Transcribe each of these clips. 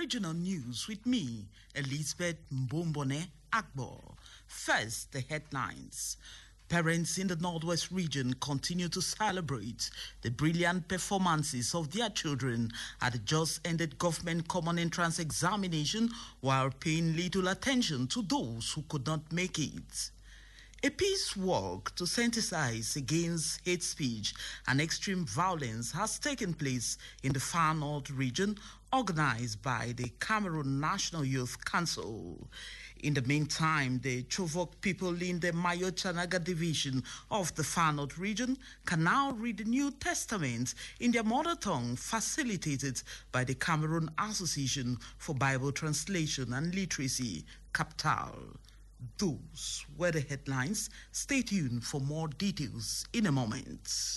regional news with me, Elizabeth Mbombone Agbo. First, the headlines. Parents in the Northwest region continue to celebrate the brilliant performances of their children at the just-ended government common entrance examination while paying little attention to those who could not make it. A peace walk to sensitize against hate speech and extreme violence has taken place in the Far North region, organized by the Cameroon National Youth Council. In the meantime, the Chuvok people in the Mayo-Chanaga division of the Far North region can now read the New Testament in their mother tongue, facilitated by the Cameroon Association for Bible Translation and Literacy, CAPTAL. Those were the headlines. Stay tuned for more details in a moment.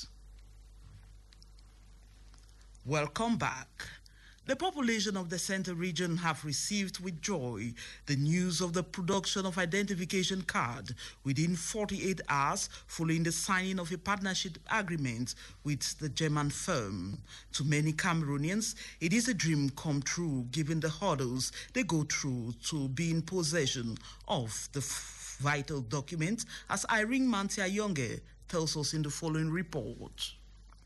Welcome back. The population of the Center region have received with joy the news of the production of identification card within 48 hours following the signing of a partnership agreement with the German firm. To many Cameroonians, it is a dream come true given the hurdles they go through to be in possession of the vital document, as Irene Mantia Yonge tells us in the following report.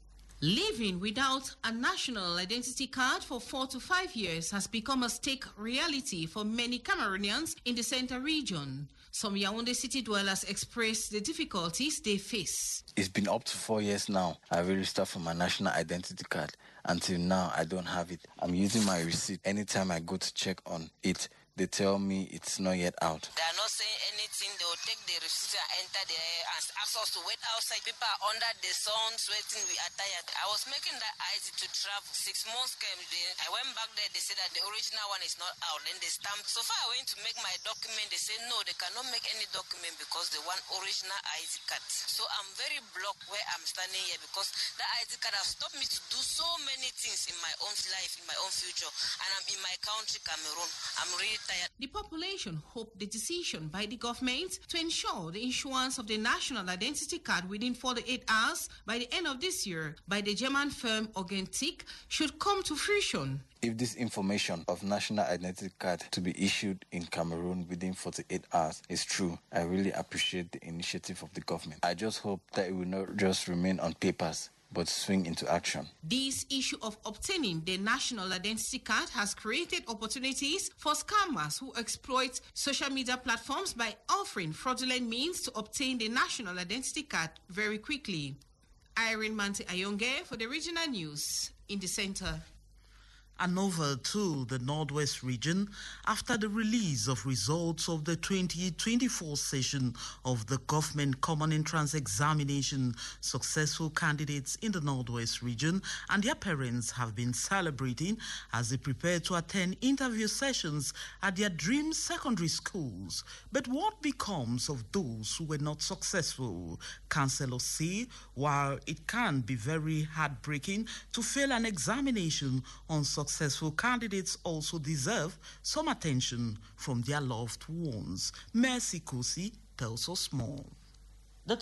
Living without a national identity card for 4 to 5 years has become a stake reality for many Cameroonians in the Center region. Some Yaoundé city dwellers express the difficulties they face. It's been up to 4 years now. I registered for my national identity card. Until now, I don't have it. I'm using my receipt. Anytime I go to check on it, they tell me it's not yet out. They are not saying anything. They will take the receipt and enter there and ask us to wait outside. People are under the sun, sweating. We are tired. I was making that ID to travel. 6 months came. I went back there. They said that the original one is not out. Then they stamped. So far, I went to make my document. They said no, they cannot make any document because they want original ID card. So I'm very blocked where I'm standing here because that ID card has stopped me to do so many things in my own life, in my own future. And I'm in my country, Cameroon. I'm really tired. The population hope the decision by the government to ensure the issuance of the national identity card within 48 hours by the end of this year by the German firm Augentix should come to fruition. If this information of national identity card to be issued in Cameroon within 48 hours is true, I really appreciate the initiative of the government. I just hope that it will not just remain on papers, but swing into action. This issue of obtaining the national identity card has created opportunities for scammers who exploit social media platforms by offering fraudulent means to obtain the national identity card very quickly. Irene Manti Ayonge for the regional news in the center. And over to the Northwest region, after the release of results of the 2024 session of the Government Common Entrance Examination, successful candidates in the Northwest region and their parents have been celebrating as they prepare to attend interview sessions at their dream secondary schools. But what becomes of those who were not successful? Councillors say, while it can be very heartbreaking to fail an examination, on successful candidates also deserve some attention from their loved ones. Mercy Kosi tells us more. The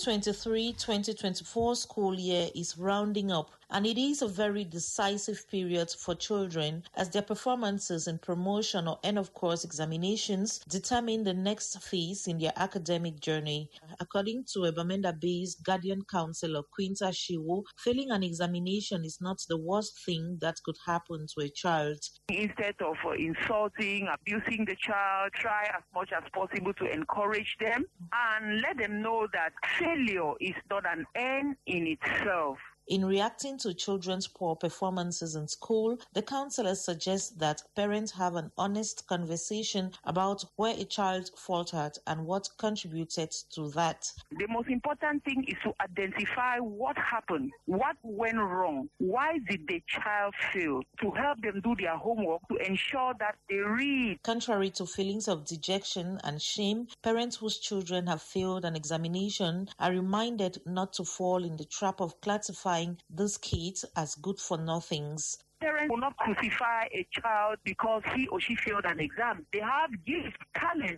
2023-2024 school year is rounding up, and it is a very decisive period for children as their performances in promotion or end-of-course examinations determine the next phase in their academic journey. According to a Bamenda-based guardian counselor, Quinta Shiwo, failing an examination is not the worst thing that could happen to a child. Instead of insulting, abusing the child, try as much as possible to encourage them and let them know that failure is not an end in itself. In reacting to children's poor performances in school, the counselor suggests that parents have an honest conversation about where a child faltered and what contributed to that. The most important thing is to identify what happened, what went wrong, why did the child fail, to help them do their homework to ensure that they read. Contrary to feelings of dejection and shame, parents whose children have failed an examination are reminded not to fall in the trap of classifying these kids as good-for-nothings. Parents will not crucify a child because he or she failed an exam. They have gifts, talent,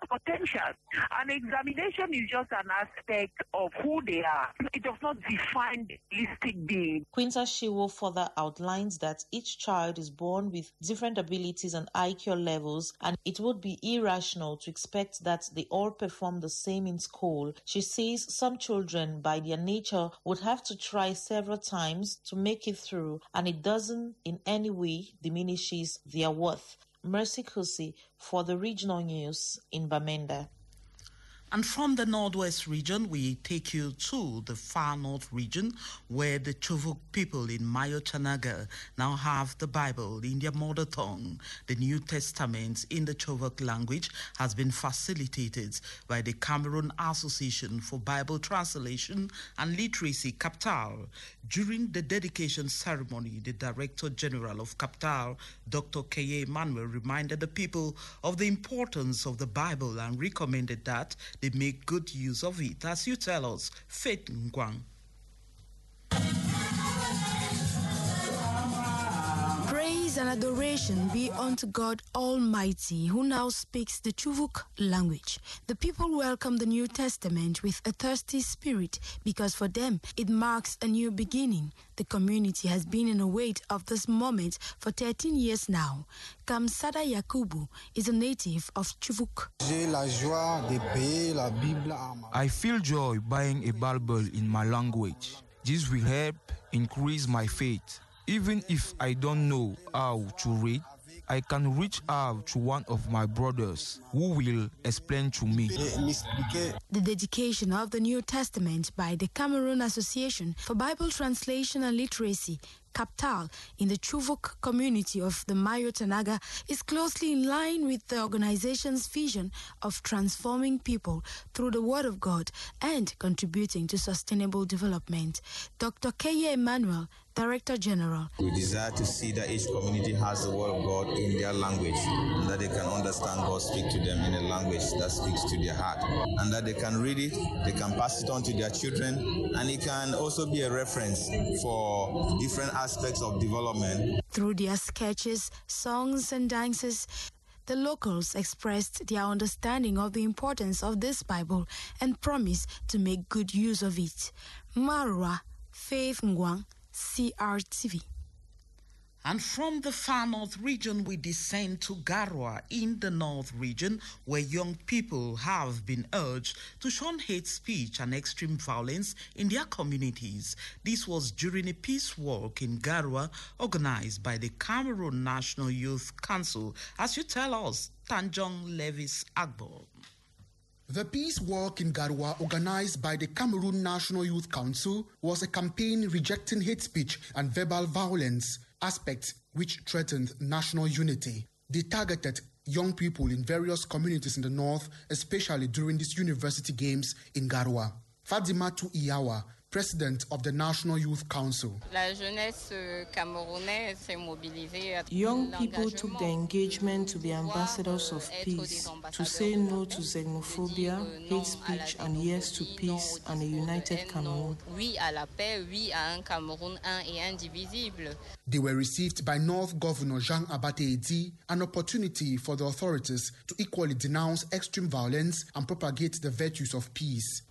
potential. An examination is just an aspect of who they are. It does not define the holistic being. Quinta Shiwo further outlines that each child is born with different abilities and IQ levels, and it would be irrational to expect that they all perform the same in school. She says some children, by their nature, would have to try several times to make it through, and it doesn't in any way diminishes their worth. Mercy Kusi for the regional news in Bamenda. And from the Northwest region, we take you to the far north region, where the Chuvuk people in Mayo Chanaga now have the Bible in their mother tongue. The New Testament in the Chuvuk language has been facilitated by the Cameroon Association for Bible Translation and Literacy, CAPTAL. During the dedication ceremony, the Director General of CAPTAL, Dr. K.A. Emmanuel, reminded the people of the importance of the Bible and recommended that they make good use of it. As you tell us, Faith Ngwang. Praise and adoration be unto God Almighty, who now speaks the Chuvuk language. The people welcome the New Testament with a thirsty spirit because for them it marks a new beginning. The community has been in a wait of this moment for 13 years now. Kamsada Yakubu is a native of Chuvuk. I feel joy buying a Bible in my language. This will help increase my faith. Even if I don't know how to read, I can reach out to one of my brothers who will explain to me. The dedication of the New Testament by the Cameroon Association for Bible Translation and Literacy, CAPTAL, in the Chuvuk community of the Mayo Tanaga is closely in line with the organization's vision of transforming people through the Word of God and contributing to sustainable development. Dr. K.A. Emmanuel, Director General. We desire to see that each community has the Word of God in their language, and that they can understand God speak to them in a language that speaks to their heart, and that they can read it, they can pass it on to their children, and it can also be a reference for different aspects of development. Through their sketches, songs, and dances, the locals expressed their understanding of the importance of this Bible and promised to make good use of it. Marwa, Faith Ngwang, CRTV. And from the far north region, we descend to Garwa in the north region, where young people have been urged to shun hate speech and extreme violence in their communities. This was during a peace walk in Garwa organized by the Cameroon National Youth Council. As you tell us, Tanjong Levis Agbo. The Peace Walk in Garwa, organized by the Cameroon National Youth Council, was a campaign rejecting hate speech and verbal violence, aspects which threatened national unity. They targeted young people in various communities in the north, especially during these university games in Garwa. Fadimatu Iyawa, President of the National Youth Council. Young people took the engagement to be ambassadors of peace, to say no to xenophobia, hate speech, and yes to peace and a united Cameroon. They were received by North Governor Jean Abate Edi, an opportunity for the authorities to equally denounce extreme violence and propagate the virtues of peace.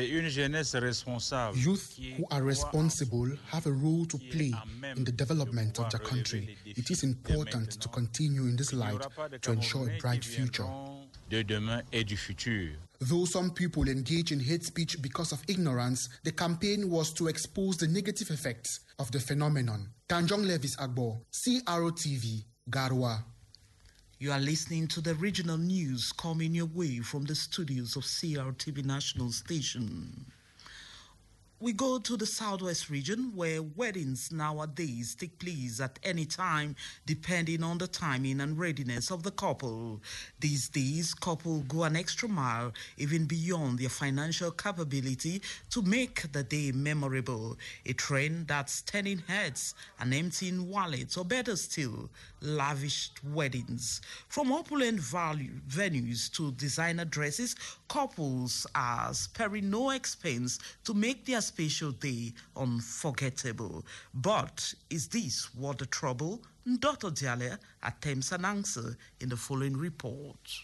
Youth who are responsible have a role to play in the development of the country. It is important to continue in this light to ensure a bright future. Though some people engage in hate speech because of ignorance, the campaign was to expose the negative effects of the phenomenon. Tanjong Levis Agbo, CRTV, Garwa. You are listening to the regional news coming your way from the studios of CRTV National Station. We go to the southwest region, where weddings nowadays take place at any time, depending on the timing and readiness of the couple. These days, couples go an extra mile, even beyond their financial capability, to make the day memorable. A trend that's turning heads and emptying wallets, or better still, lavished weddings. From opulent venues to designer dresses, couples are sparing no expense to make their special day unforgettable. But is this what the trouble? Dr. Diale attempts an answer in the following report.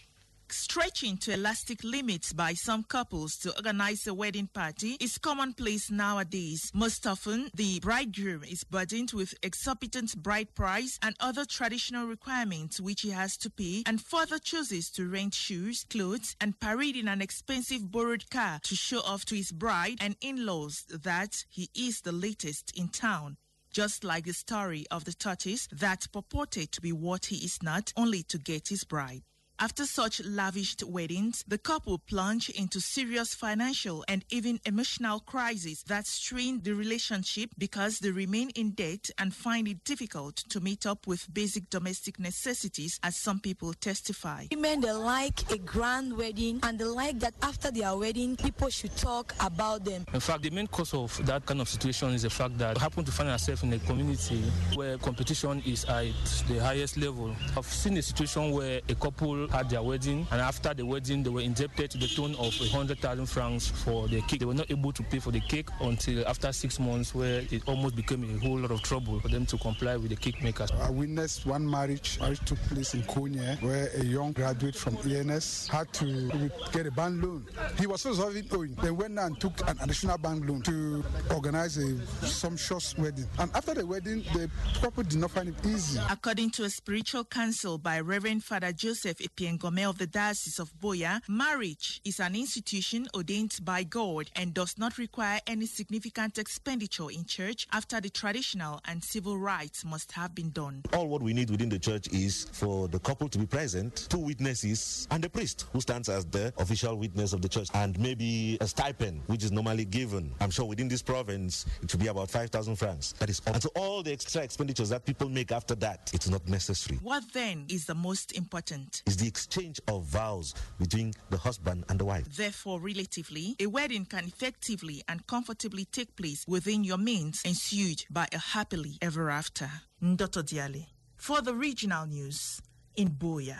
Stretching to elastic limits by some couples to organize a wedding party is commonplace nowadays. Most often, the bridegroom is burdened with exorbitant bride price and other traditional requirements which he has to pay, and further chooses to rent shoes, clothes, and parade in an expensive borrowed car to show off to his bride and in-laws that he is the latest in town. Just like the story of the tortoise that purported to be what he is not, only to get his bride. After such lavished weddings, the couple plunge into serious financial and even emotional crises that strain the relationship because they remain in debt and find it difficult to meet up with basic domestic necessities, as some people testify. Women, they like a grand wedding, and they like that after their wedding, people should talk about them. In fact, the main cause of that kind of situation is the fact that we happen to find ourselves in a community where competition is at the highest level. I've seen a situation where a couple had their wedding, and after the wedding they were indebted to the tune of 100,000 francs for the cake. They were not able to pay for the cake until after 6 months, where it almost became a whole lot of trouble for them to comply with the cake makers. I witnessed one marriage took place in Konya, where a young graduate from ENS had to get a bank loan. He was supposed to have it owing, then went and took an additional bank loan to organize a sumptuous wedding. And after the wedding, the couple did not find it easy. According to a spiritual counsel by Reverend Father Joseph Epiengome of the Diocese of Boya, marriage is an institution ordained by God and does not require any significant expenditure in church after the traditional and civil rites must have been done. All what we need within the church is for the couple to be present, 2 witnesses, and the priest who stands as the official witness of the church, and maybe a stipend which is normally given. I'm sure within this province it should be about 5,000 francs. That is all. And so all the extra expenditures that people make after that, it's not necessary. What then is the most important? Is the exchange of vows between the husband and the wife. Therefore, relatively, a wedding can effectively and comfortably take place within your means, ensued by a happily ever after. Ndoto Diale, for the regional news in Boya.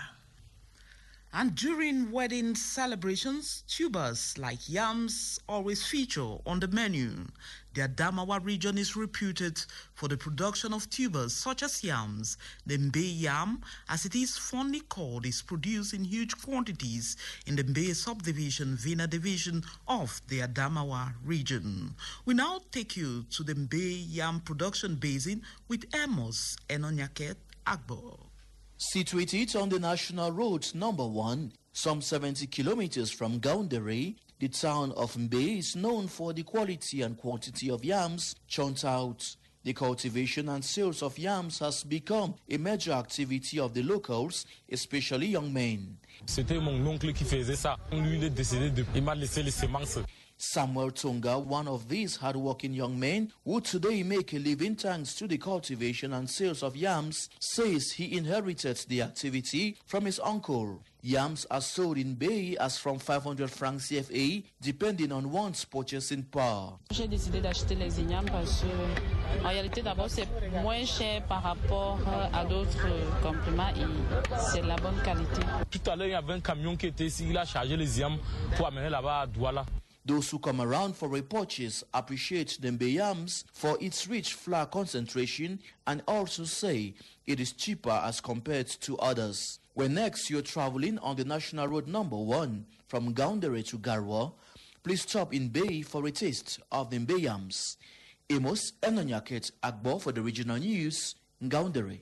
And during wedding celebrations, tubers like yams always feature on the menu. The Adamawa region is reputed for the production of tubers such as yams. The Mbe yam, as it is fondly called, is produced in huge quantities in the Mbe subdivision, Vina division of the Adamawa region. We now take you to the Mbe yam production basin with Amos Enonyaket Agbo. Situated on the National Road number 1, some 70 kilometers from Gaundere, the town of Mbe is known for the quality and quantity of yams churned out. The cultivation and sales of yams has become a major activity of the locals, especially young men. C'était mon oncle qui faisait ça. Lui, il est décédé il m'a laissé les semences. Samuel Tonga, one of these hard-working young men who today make a living thanks to the cultivation and sales of yams, says he inherited the activity from his uncle. Yams are sold in Bay as from 500 francs CFA, depending on one's purchasing power. J'ai décidé d'acheter les ignames parce que, en réalité, d'abord, c'est moins cher par rapport à d'autres compléments et c'est de la bonne qualité. Tout à l'heure, il y avait un camion qui était ici, il a chargé les yams pour amener là-bas à Douala. Those who come around for a purchase appreciate the Mbe yams for its rich flour concentration and also say it is cheaper as compared to others. When next you're traveling on the National Road number 1 from Gaundere to Garwa, please stop in Bay for a taste of the Mbe yams. Amos Enonyaket Agbo for the regional news, Gaundere.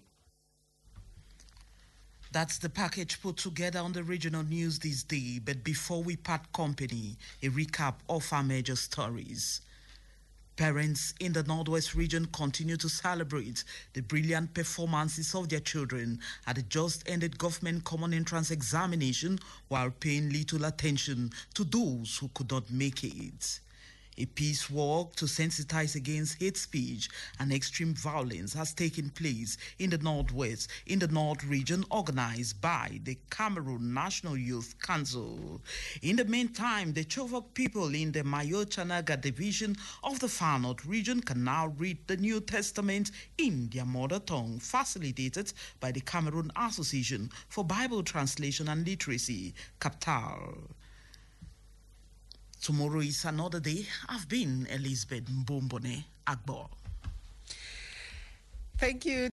That's the package put together on the regional news this day. But before we part company, a recap of our major stories. Parents in the Northwest region continue to celebrate the brilliant performances of their children at the just-ended government common entrance examination while paying little attention to those who could not make it. A peace walk to sensitize against hate speech and extreme violence has taken place in the Northwest, in the North region, organized by the Cameroon National Youth Council. In the meantime, the Chovok people in the Mayo-Chanaga division of the Far North region can now read the New Testament in their mother tongue, facilitated by the Cameroon Association for Bible Translation and Literacy, CAPTAL. Tomorrow is another day. I've been Elizabeth Mbombone Agbo. Thank you.